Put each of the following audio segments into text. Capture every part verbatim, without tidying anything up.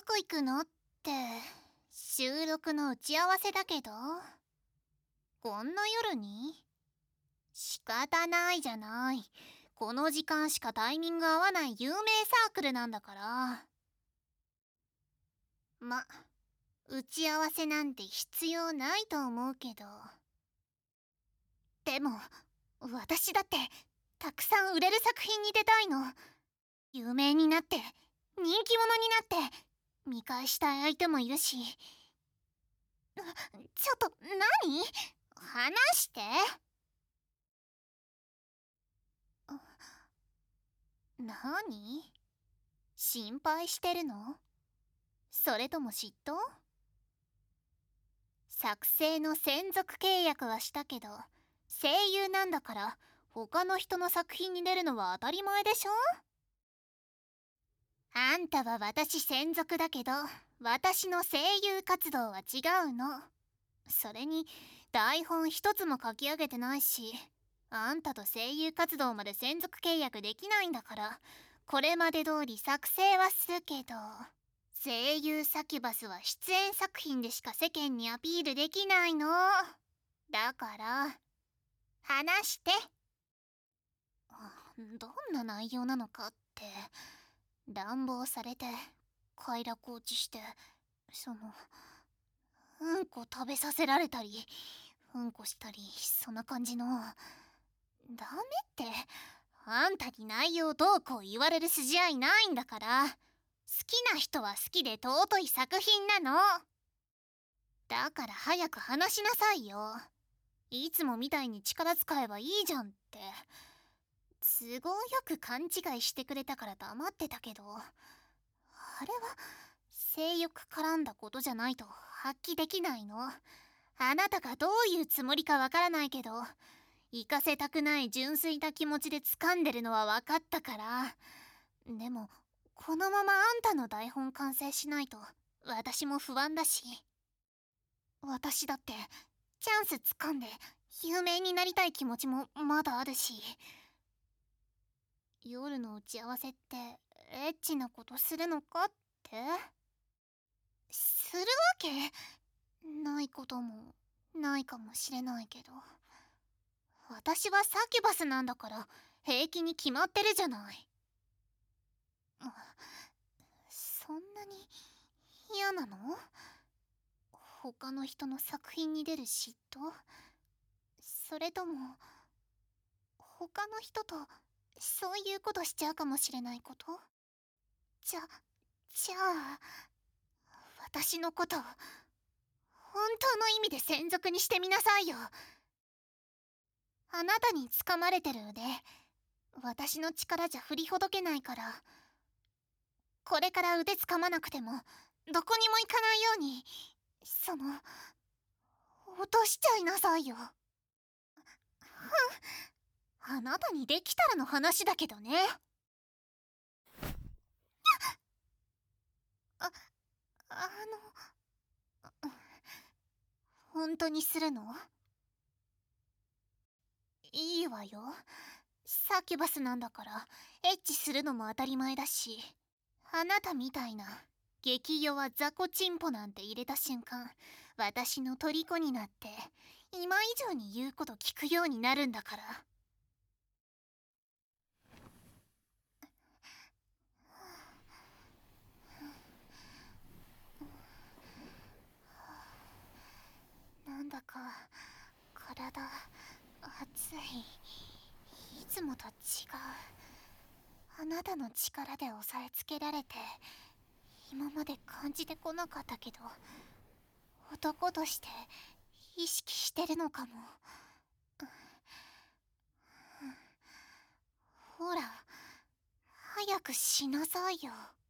こ行くのって、収録の打ち合わせだけど、こんな夜に？仕方ないじゃない。この時間しかタイミング合わない有名サークルなんだから。ま、打ち合わせなんて必要ないと思うけど。でも、私だってたくさん売れる作品に出たいの。有名になって人気者になって見返したい相手もいるし。ちょっと何？話して。何？心配してるの？それとも嫉妬？作成の専属契約はしたけど、声優なんだから他の人の作品に出るのは当たり前でしょ？あんたは私専属だけど、私の声優活動は違うの。それに台本一つも書き上げてないし、あんたと声優活動まで専属契約できないんだから、これまで通り作成はするけど、声優サキュバスは出演作品でしか世間にアピールできないの。だから話して。どんな内容なのかって。乱暴されて快楽落ちして、そのうんこ食べさせられたりうんこしたり、そんな感じの。ダメって。あんたに内容どうこう言われる筋合いないんだから。好きな人は好きで尊い作品なの。だから早く話しなさいよ。いつもみたいに力使えばいいじゃんって。都合よく勘違いしてくれたから黙ってたけど、あれは性欲絡んだことじゃないと発揮できないの。あなたがどういうつもりかわからないけど、行かせたくない純粋な気持ちで掴んでるのは分かったから。でもこのままあんたの台本完成しないと私も不安だし。私だってチャンス掴んで有名になりたい気持ちもまだあるし。夜の打ち合わせってエッチなことするのかって？するわけないこともないかもしれないけど、私はサキュバスなんだから平気に決まってるじゃない。そんなに嫌なの？他の人の作品に出る嫉妬？それとも他の人とそういうことしちゃうかもしれないこと？じゃじゃあ私のこと本当の意味で専属にしてみなさいよ。あなたに掴まれてる腕、私の力じゃ振りほどけないから、これから腕掴まなくてもどこにも行かないように、その落としちゃいなさいよ。あなたにできたらの話だけどね。あ、あの本当にするの？いいわよ。サキュバスなんだからエッチするのも当たり前だし。あなたみたいな激弱雑魚チンポなんて入れた瞬間、私の虜になって今以上に言うこと聞くようになるんだから。なんだか体熱い。いつもと違う。あなたの力で押さえつけられて今まで感じてこなかったけど、男として意識してるのかも。ほら早くしなさいよ。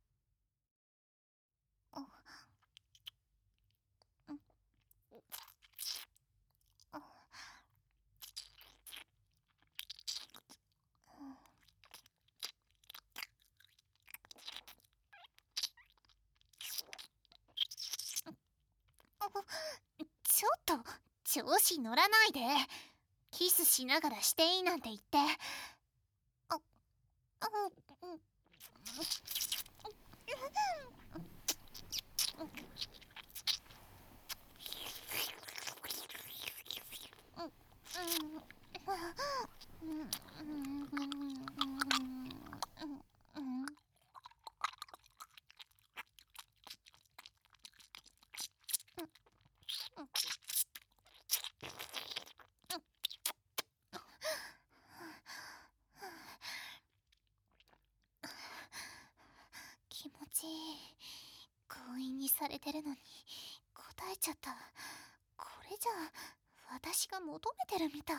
ちょっと調子乗らないで。キスしながらしていいなんて言って。ああ引にされてるのに答えちゃった。これじゃあ私が求めてるみたい。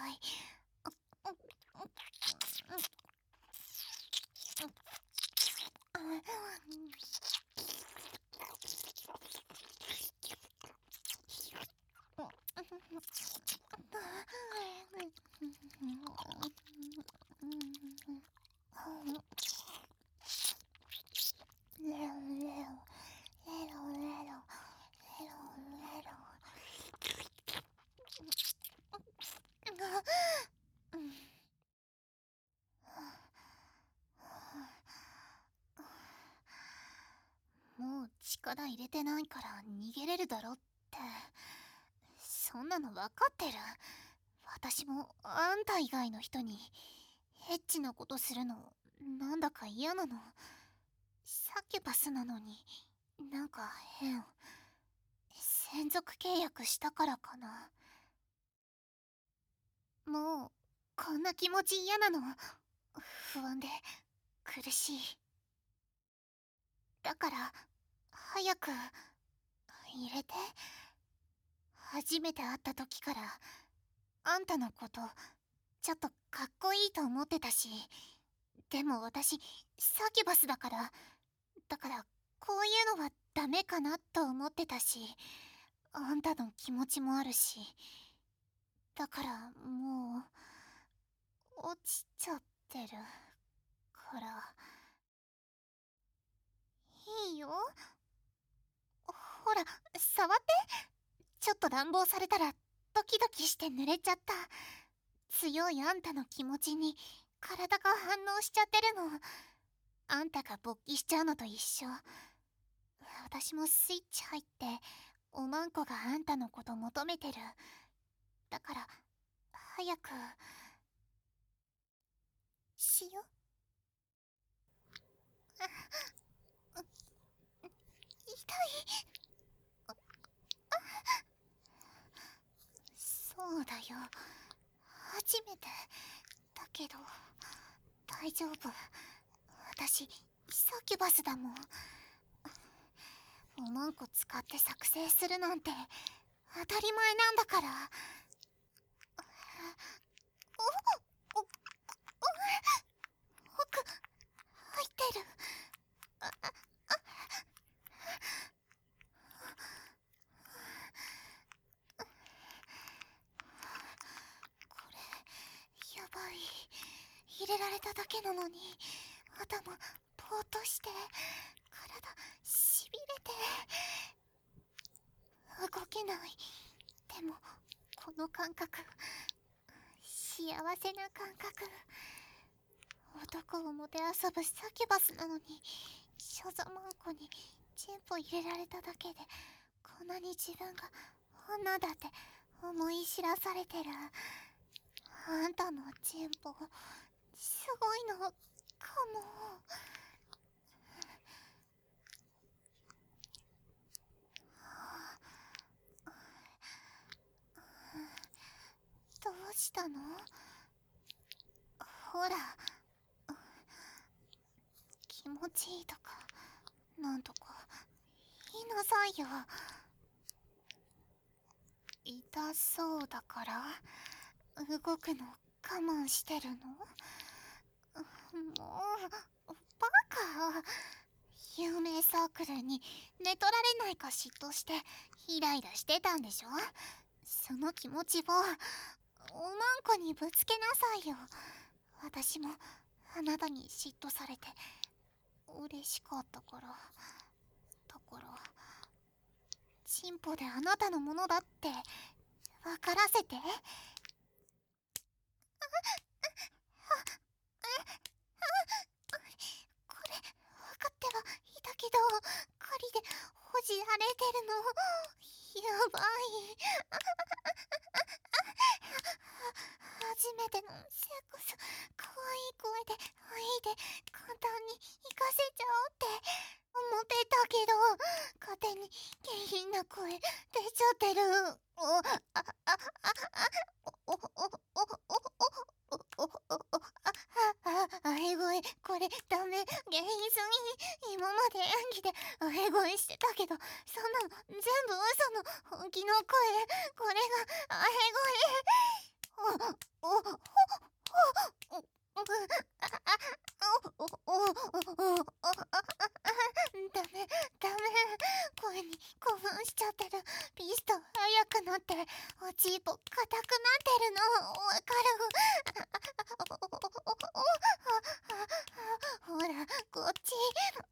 レロレロレロレロレロもう力入れてないから逃げれるだろって、そんなの分かってる。私もあんた以外の人にエッチなことするのなんだか嫌なの。サキュバスなのになんか変。専属契約したからかな。もうこんな気持ち嫌なの。不安で苦しい。だから早く入れて。初めて会った時からあんたのことちょっとかっこいいと思ってたし、でも私サキュバスだからだからこういうのはダメかなと思ってたし、あんたの気持ちもあるし、だからもう落ちちゃってるから。いいよ、ほら触って。ちょっと乱暴されたらドキドキして濡れちゃった。強いあんたの気持ちに体が反応しちゃってるの。あんたが勃起しちゃうのと一緒。私もスイッチ入っておまんこがあんたのこと求めてる。だから早くしよ。痛い。そうだよ、初めてだけど大丈夫。私サキュバスだもん。おまんこ使って作成するなんて当たり前なんだから。おおお奥入ってる。ああこれやばい。入れられただけなのに頭ぼーっとして体しびれて動けない。でもこの感覚幸せな感覚。男をもてあそぶサキュバスなのにショザマンコにチンポ入れられただけでこんなに自分が女だって思い知らされてる。あんたのチンポすごいのかも。どうしたの？ほら気持ちいいとかなんとか言いなさいよ。痛そうだから動くの我慢してるの？もうバカ。有名サークルに寝取られないか嫉妬してイライラしてたんでしょ。その気持ちをおまんこにぶつけなさいよ。私もあなたに嫉妬されて嬉しかったから。だからチンポであなたのものだって分からせて。これ分かってはいたけど狩りでほじられてるのやばい。初めてのセックス可愛い声ではいで簡単に行かせちゃおうって思ってたけど勝手に下品な声出ちゃってる。おあああおおおおおおおおあああえ声これダメ下品すぎ。今ままで演技で笑い声してたけど、そんなの全部嘘の本気の声。これが笑い声。おおおおおダメダメ、声に興奮しちゃってる。ピスト速くなっておちっぽ硬くなってるのわかる。ほらこっち。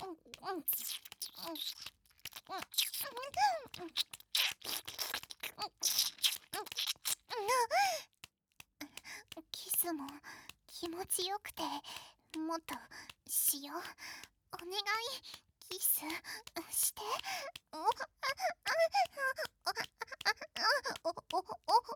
キスも気持ちよくてもっとしよう。お願い、キスして。おおおおおお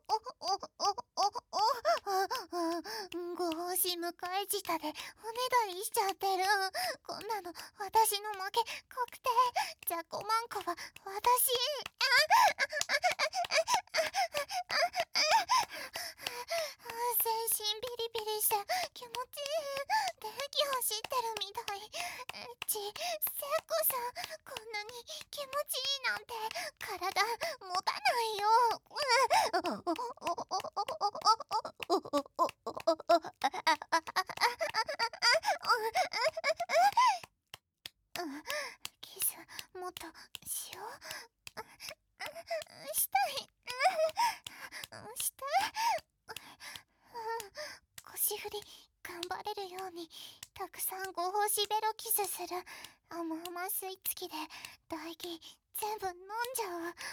ご奉仕迎え舌でおねだりしちゃってる。こんなの私の負け確定。じゃこまんこは私。全身ビリビリして気持ちいい。電気走ってるみたい。エッチ、セッコさん、こんなに気持ちいいなんて体持たないよ。キスもっとしよう。したい。して。腰振り頑張れるようにたくさんご奉仕ベロキスする。甘々吸い付きで唾液全部飲んじゃう。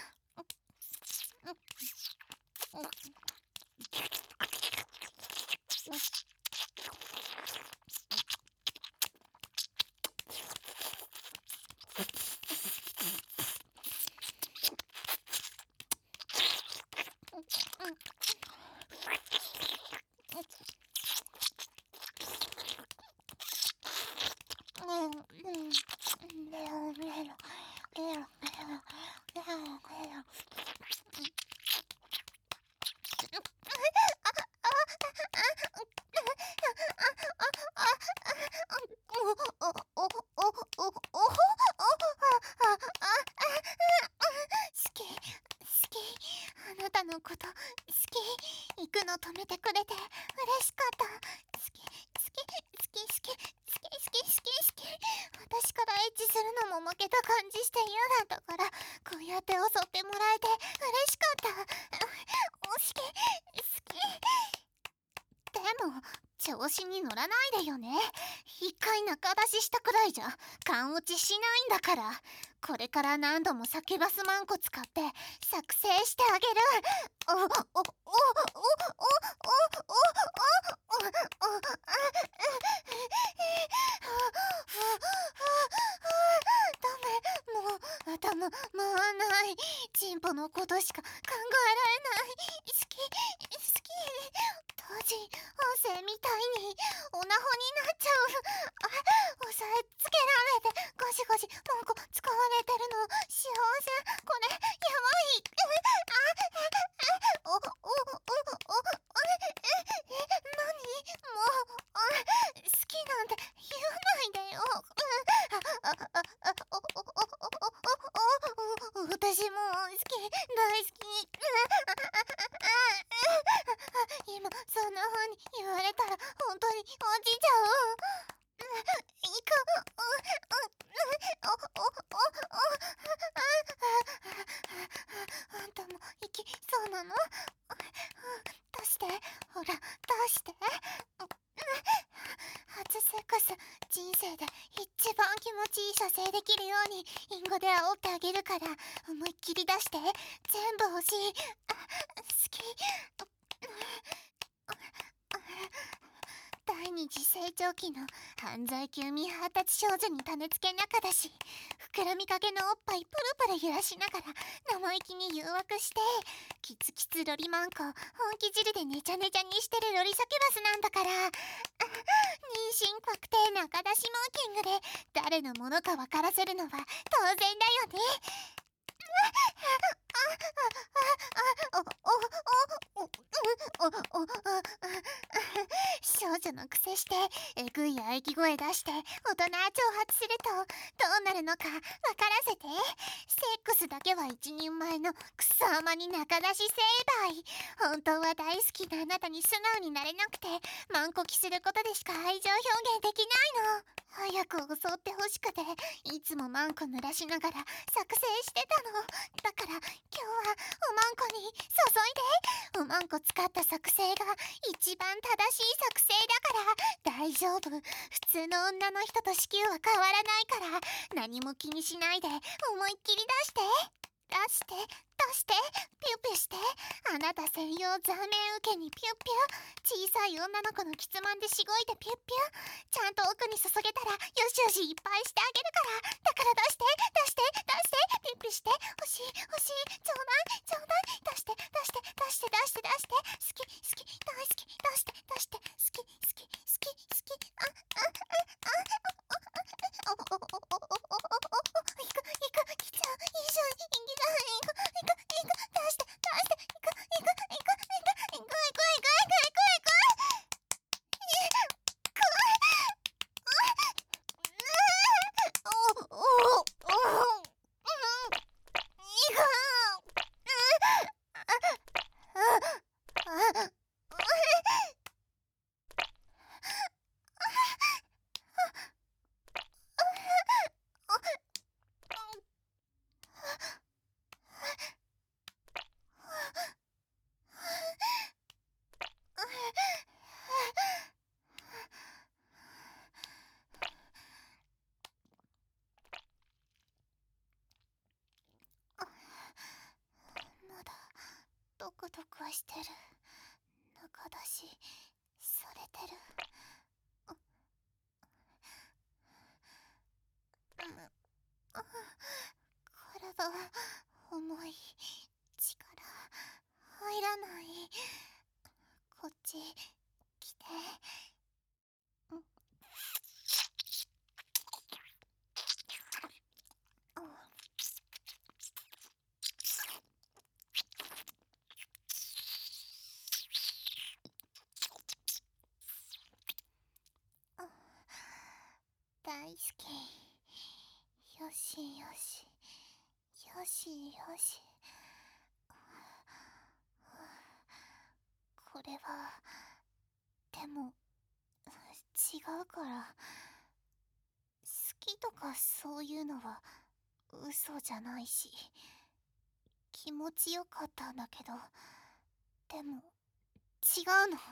あなたのこと好き。行くの止めてくれて嬉しかった。好き好き好き好き好き好き好き好き。私からエッチするのも負けた感じして嫌だったから、こうやって襲ってもらえて嬉しかった。好き好き。でも調子に乗らないでよね。一回中出ししたくらいじゃ勘落ちしないんだから。これから何度もサキュバスマンコ使って作成してあげる。おおおおおおおおおおダメ、もう頭回らない。チンポのことしか考えられない。好き好き。当時音声みたいにオナホになっちゃう。あ、押さえつけられてゴシゴシマンコ使われてるの幸せ。これやばい。あおおおおおえ何もう好きなんて言わないでよ。私も好き大好き。今そんな風に言われたら本当に落ちちゃう。いくあんたも行きそうなの？出して、ほら出して。初セックス人生で一番気持ちいい射精できるようにインゴで煽ってあげるから、思いっきり出して。全部欲しい。好き。第二次成長期の犯罪級未発達少女に種付け仲だし、膨らみかけのおっぱいプルプル揺らしながら生意気に誘惑して、キツキツロリマンコ本気汁でネチャネチャにしてるロリサキュバスなんだから。妊娠確定中出しマーキングで誰のものか分からせるのは当然だよね。あああああおおおおおお少女のくせしてえぐい喘ぎ声出して大人挑発するとどうなるのか分からせて。セックスだけは一人前のクソ甘に仲出し成敗。本当は大好きなあなたに素直になれなくてマンコキすることでしか愛情表現できないの。早く襲ってほしくていつもマンコ濡らしながら作成してたの。だから今日はおまんこに注いで。おまんこ使った作成が一番正しい作成だから大丈夫。普通の女の人と子宮は変わらないから何も気にしないで思いっきり出して出して出してピュピュして。あなた専用座面受けにピュピュ。小さい女の子のキツマンでしごいてピュピュ。ちゃんと奥に注げたらよしよしいっぱいしてあげるから。だから出して出して出してピュピュして。欲しい欲しいちょうだいちょうだい出して出して出して出して出して好き好き大好き出して出して好き好き好き好きああああおおおおおおおおいくいく来ちゃう。いいじゃんいいじゃんいくいくいく出して出していくいくいくいくいくいくいくいくいくいくいくいくいくおおおまだドクドクしてる。中だしされてる。体重い。力入らない。こっち来て。大好き。よしよしよしよし。これはでも違うから。好きとかそういうのは嘘じゃないし気持ちよかったんだけど、でも違うの。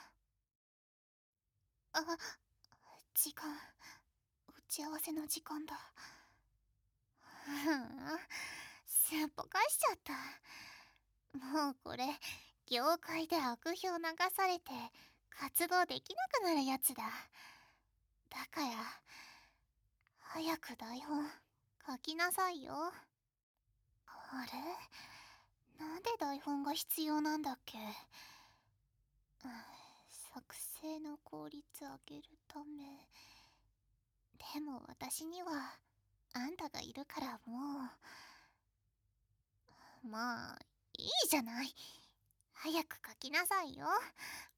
あ、時間打ち合わせの時間だ。ふん、すっぽかしちゃった。もうこれ業界で悪評流されて活動できなくなるやつだ。だから早く台本書きなさいよ。あれ、なんで台本が必要なんだっけ。うん、作成の効率上げるため。でも私にはあんたがいるからもうまあいいじゃない。早く書きなさいよ。